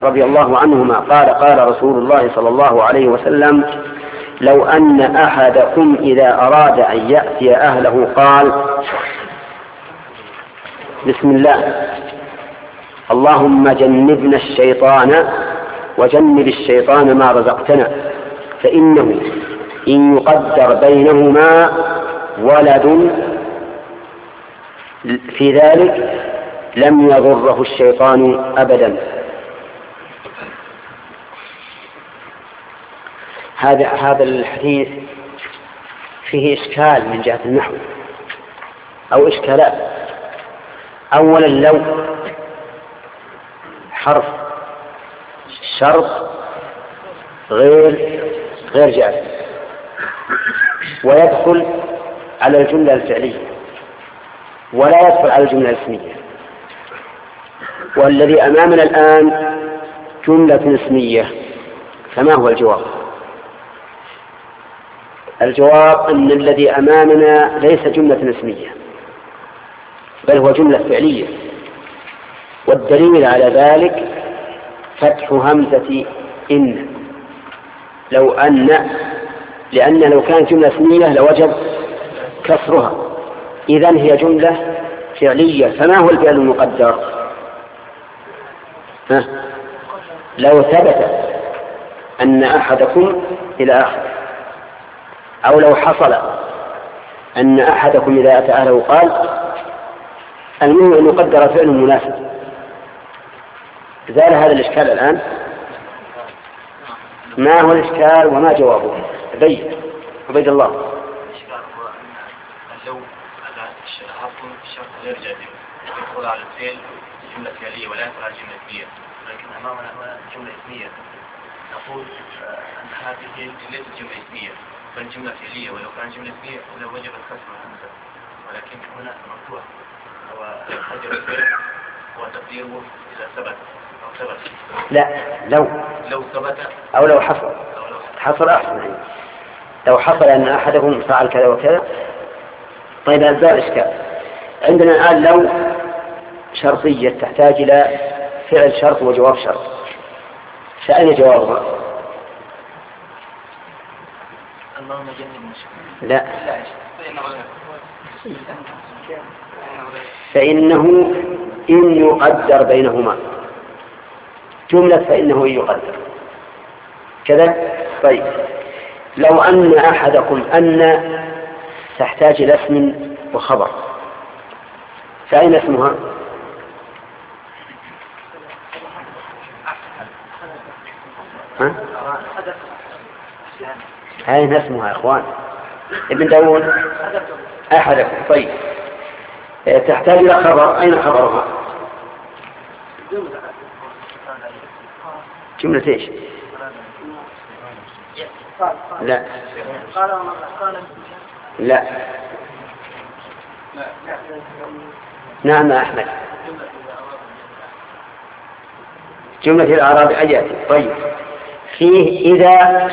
رضي الله عنهما قال قال رسول الله صلى الله عليه وسلم: لو أن أحدكم إذا أراد أن يأتي أهله قال: بسم الله، اللهم جنبنا الشيطان وجنب الشيطان ما رزقتنا، فإنه إن يقدر بينهما ولد في ذلك لم يضره الشيطان أبدا. هذا الحديث فيه إشكال من جهة النحو أو إشكالات. أولا، لو حرف شرط غير جائز ويدخل على الجملة الفعلية ولا يدخل على الجملة الاسمية، والذي أمامنا الآن جملة اسمية، فما هو الجواب؟ الجواب أن الذي أمامنا ليس جملة اسمية بل هو جملة فعلية، والدليل على ذلك فتح همزة إن، لأن لو كانت جملة اسمية لوجب كسرها، إذن هي جملة فعلية. فما هو الفعل المقدر؟ لو ثبت أن أحدكم إلى آخر، أو لو حصل أن أحدكم إذا أتى أهله قال، المهم أن يقدر فعل مناسب. زال هذا الإشكال الآن. ما هو الإشكال وما جوابه؟ عبيد الله. الإشكال هو أن لو حرف الشرط غير جازم يدخل على الفعل جملة فعلية ولا يدخل على جملة اسمية، لكن أمامنا هنا جملة اسمية، نقول أن هذه ليست جملة اسمية بل جملة فعلية، ولو كانت جملة اسمية لوجب الكسر والهمزة، ولكن هنا مفتوح وحجر الفعل وتقديره إذا ثبت أو ثبت. لا، لو ثبت أو لو حصل أحسن. لو حصل أن أحدهم فعل كذا وكذا. طيب، هذا الإشكال عندنا الآن لو شرطية تحتاج إلى فعل شرط وجواب شرط، فأين جوابها؟ لا، فإنه إن يقدر بينهما، جملة فإنه إن يقدر كذا. طيب، لو أن أحدكم أن تحتاج إلى اسم وخبر، فأين اسمها؟ أين اسمها يا إخوان؟ ابن داود أحدكم. طيب، تحتاج إلى خبر، أين خبرها؟ جملة إيش؟ لا لا. نعم أحمد، جملة الأعراب أجاتي. طيب، فيه إذا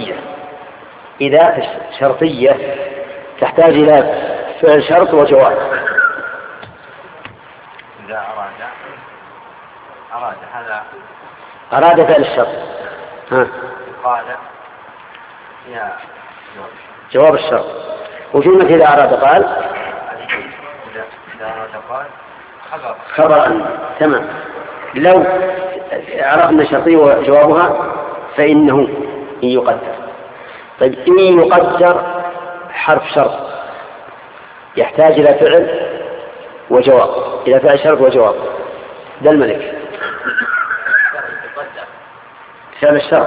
شرطية تحتاج إلى فعل شرط وجواب. إذا أراد فعل الشرط، قال يا جواب الشرط. وجملة إذا أراد قال خبر. تمام. لو عرفنا شرطية وجوابها فإنه إن يقدر. طيب، إن يقدر حرف شرط يحتاج إلى فعل وجواب، إلى فعل شرط وجواب. ده الملك فعل الشرط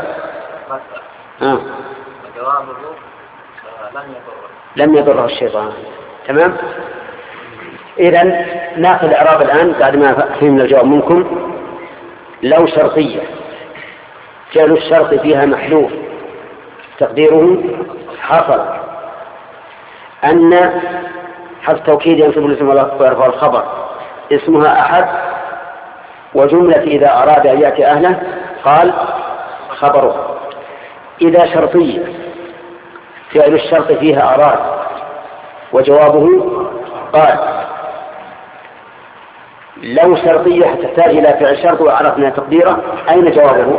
لم يضره الشيطان. تمام. إذن نأخذ الإعراب الآن بعد ما فهمنا الجواب منكم. لو شرطية فعل الشرط فيها محذوف تقديره حصل أن حرف توكيد ينصب الاسم ويرفع الخبر اسمها أحد، وجملة إذا أراد أن يأتي أهله قال خبره. إذا شرطية فعل الشرط فيها أراد وجوابه قال، لو شرطية تحتاج إلى فعل شرط وعرفنا تقديره، أين جوابه؟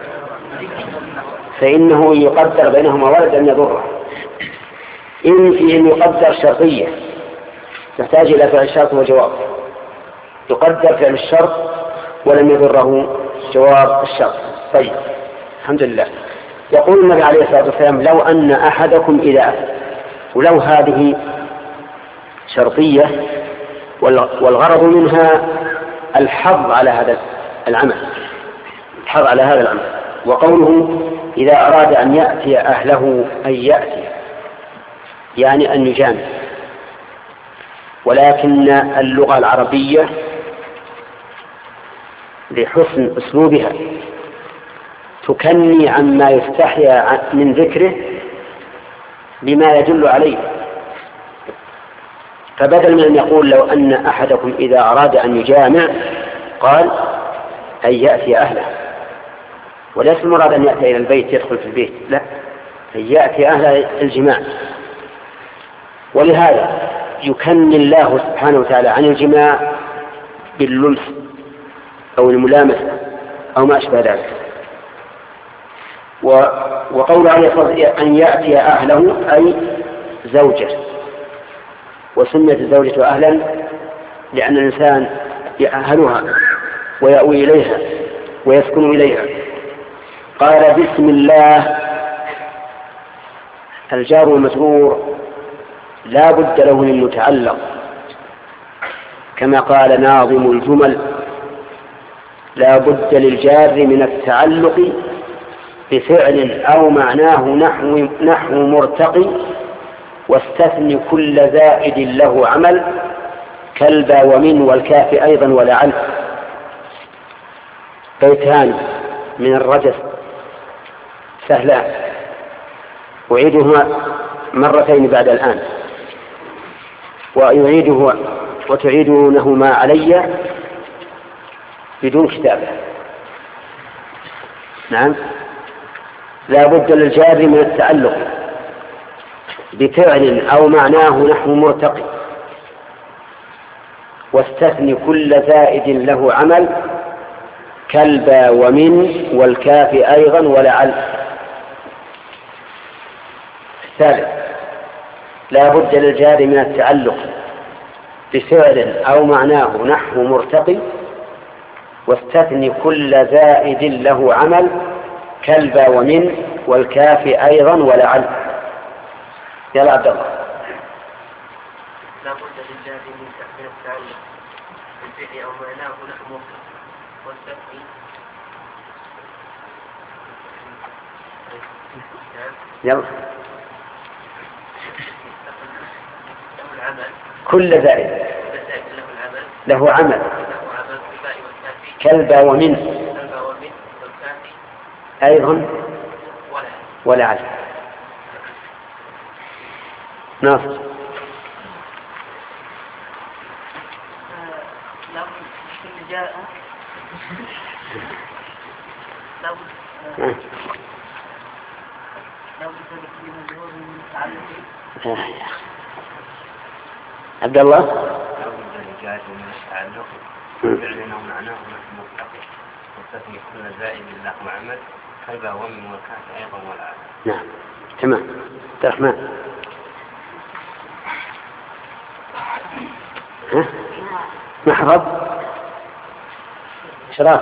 فإنه يقدر بينهما ولد أن يضره. إن فيه يقدر شرطية تحتاج إلى فعل شرط وجواب، يقدر فعل الشرط ولم يضره جواب الشرط. طيب الحمد لله. يقول النبي عليه الصلاة والسلام لو أن أحدكم إذا، ولو هذه شرطية والغرض منها الحظ على هذا العمل، الحظ على هذا العمل. وقوله إذا أراد أن يأتي أهله أن يأتي يعني أن يجامع، ولكن اللغة العربية لحسن أسلوبها تكني عما يستحيا من ذكره بما يدل عليه، فبدل من أن يقول لو أن أحدكم إذا أراد أن يجامع قال أن يأتي أهله، وليس المراد أن يأتي إلى البيت يدخل في البيت، لا، أن يأتي أهل الجماع. ولهذا يكني الله سبحانه وتعالى عن الجماع باللمس أو الملامسة أو ما أشبه ذلك. وقول عليه الصلاة والسلام أن يأتي أهله أي زوجه، وسميت الزوجة أهلا لأن الإنسان يأهلها ويأوي إليها ويسكن إليها. قال بسم الله، الجار والمجرور لا بد له من متعلق، كما قال ناظم الجمل لا بد للجار من التعلق بفعل أو معناه نحو مرتقي، واستثني كل زائد له عمل كالبا ومن والكاف أيضا ولعل. بيتان من الرجس سهلان، أعيدهما مرتين بعد الآن وتعيدونهما علي بدون كتابة. نعم، لا بد للجار من التعلق بفعل أو معناه نحو مرتقي، واستثني كل زائد له عمل كالبا ومن والكاف أيضا ولعل. الثالث لا بد للجار من التعلق بفعل أو معناه نحو مرتقي، واستثني كل زائد له عمل كالبا ومن والكاف أيضا ولعل. يلا عبد الله. لا بد للجار من التعلق بالفعل أو معناه نحو مرتقي، واستثني يلا كل زائد له عمل كالبا ومن أيضا ولعل. ناصر. عبد الله. فعلنا ومعناه مرتقي، واستثني كل زائد له عمل كالبا ومن والكاف أيضا والعل. نعم تمام. عبد الرحمن. محرب شراف.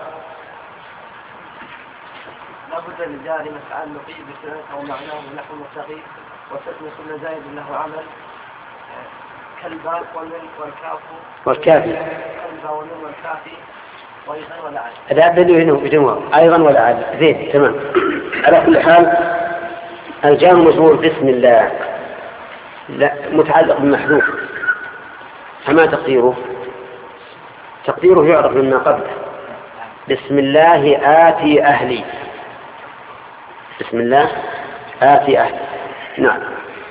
لا بد للجار من التعلق بفعل أو معناه نحو مرتقي، واستثني كل زائد له عمل كالبا ومن والكاف كالبا ومن والكاف وأيضا ولعل. هذا بدون أيضا ولعل. زين تمام. على كل حال الجار مجرور بسم الله لا متعلق بمحذوف، فما تقديره؟ تقديره يعرف مما قبله. بسم الله آتي أهلي، بسم الله آتي أهلي. نعم.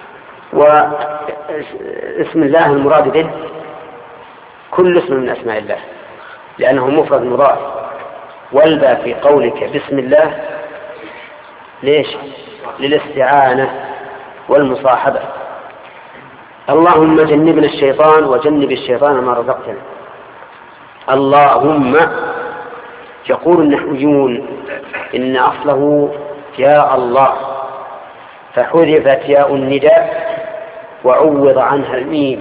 واسم الله المراد به كل اسم من أسماء الله لأنه مفرد مضاف، والبا في قولك بسم الله ليش؟ للاستعانة والمصاحبة. اللهم جنبنا الشيطان وجنب الشيطان ما رزقتنا. اللهم. يقول النحويون إن أصله يا الله، فحذفت ياء النداء وعوض عنها الميم،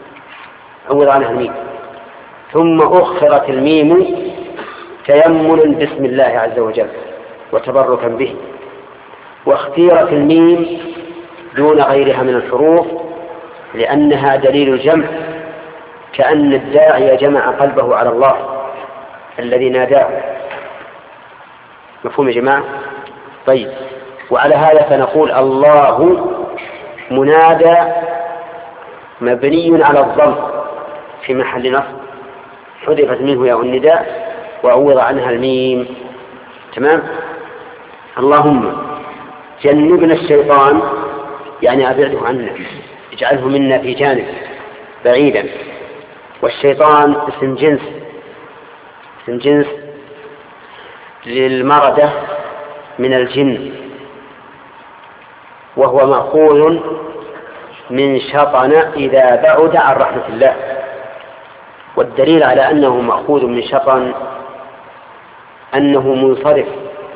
ثم أخرت الميم تيمنا باسم الله عز وجل وتبركا به، واختيرت الميم دون غيرها من الحروف لأنها دليل الجمع، كأن الداعي جمع قلبه على الله الذي ناداه. مفهوم يا جماعة؟ طيب، وعلى هذا فنقول الله منادى مبني على الضم في محل نصب، حذفت منه ياء النداء وعوض عنها الميم. تمام. اللهم جنبنا الشيطان، يعني أبعده عنا، اجعله منا في جانب بعيدا. والشيطان اسم جنس للمردة من الجن، وهو مأخوذ من شطن إذا بعد عن رحمة الله. والدليل على أنه مأخوذ من شطن أنه منصرف،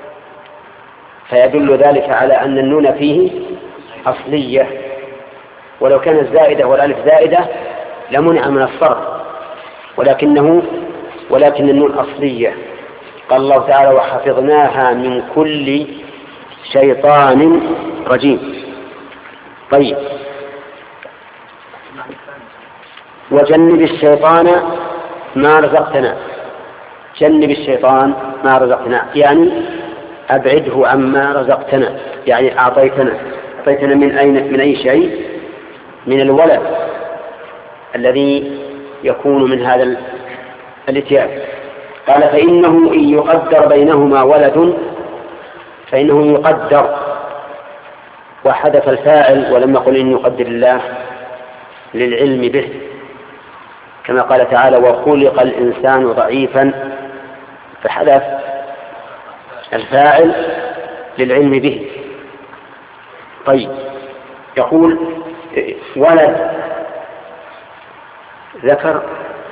فيدل ذلك على أن النون فيه أصلية، ولو كانت زائدة والألف زائدة لمنع من الصرف، ولكن النون أصلية. قال الله تعالى وحفظناها من كل شيطان رجيم. طيب، وجنب الشيطان ما رزقتنا، جنب الشيطان ما رزقتنا يعني أبعده عما رزقتنا، يعني أعطيتنا من أي شيء؟ من الولد الذي يكون من هذا الاتيان. قال فإنه إن يقدر بينهما ولد، فإنه يقدر، وحدث الفاعل ولم يقل إن يقدر الله للعلم به، كما قال تعالى وخلق الإنسان ضعيفا، فحدث الفاعل للعلم به. طيب، يقول ولد ذكر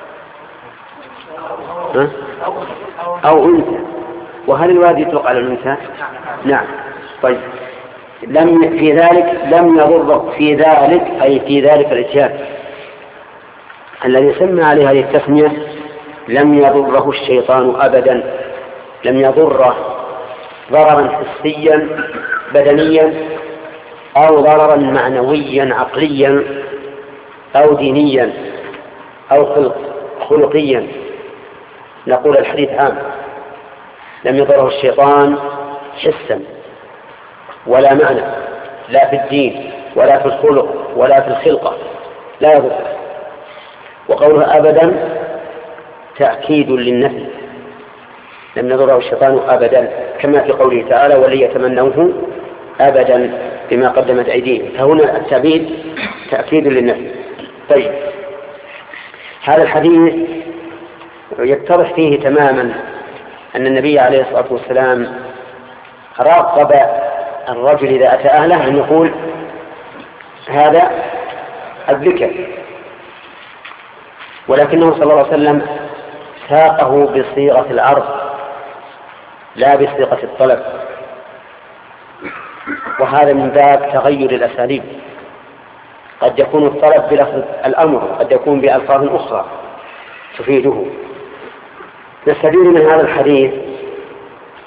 أو أنثى، وهل الولد يطلق على الأنثى؟ نعم. طيب، في ذلك لم يضره، في ذلك الإتيان الذي سمى عليه هذه التسمية لم يضره الشيطان أبدا، لم يضره ضررا حسيا بدنيا أو ضررا معنويا عقليا أو دينيا أو خلقيا. نقول الحديث عام، لم يضره الشيطان حسا ولا معنى، لا في الدين ولا في الخلق ولا في الخلقة، لا يضره. وقوله أبدا تأكيد للنفي، لم يضره الشيطان أبدا، كما في قوله تعالى ولن يتمنوه أبدا بما قدمت أيديهم، فهنا التأبيد تأكيد للنفي. طيب، هذا الحديث يتضح فيه تماما أن النبي عليه الصلاة والسلام راقب الرجل إذا أتى أهله أن يقول هذا الذكر، ولكنه صلى الله عليه وسلم ساقه بصيغة العرض لا بصيغة الطلب، وهذا من باب تغير الأساليب. قد يكون الطلب بلفظ الأمر، قد يكون بألفاظ أخرى تفيده. نستفيد من هذا الحديث